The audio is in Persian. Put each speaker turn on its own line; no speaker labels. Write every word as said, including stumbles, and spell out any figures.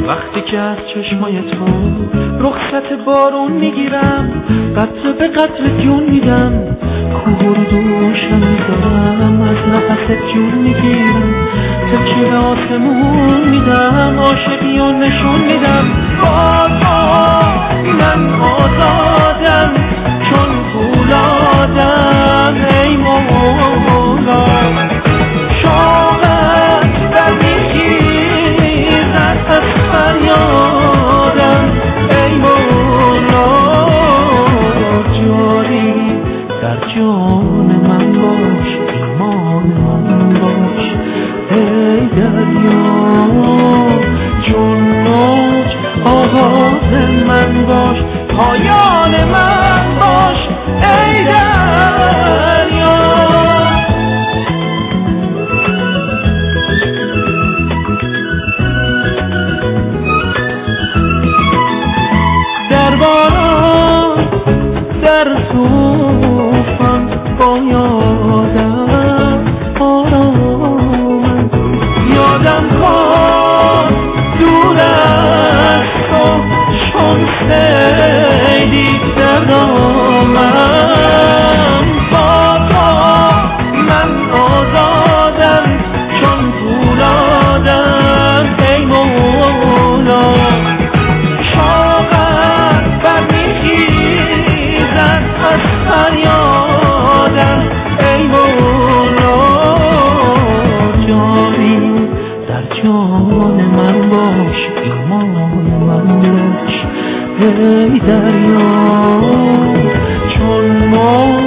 وقتی که از چشمای تو رخصت بارون میگیرم، قطره به قطره جون میدم، کوه رو دوشم میذارم، از نفست جون میگیرم، تکیه به آسمون میدم، عاشقی و نشون میدم. بابا من آزادم چون فولادم، ای مولا شاقت در میگیرد از فریادم، ای مولا جاری در جان من باش، ایمان من باش، ای دریا چون موج آغاز من باش، پایان من باش، ای دریا. در باران در طوفان با یادم آرامم، یادم کن دور از تو چون سیلی در دامم. بابا من آزادم چون فولادم، ای مولا شاقت برمیخیزد از فریادم، ای مولا جاری در جان من باش، ایمان من باش، ای دریا چون ما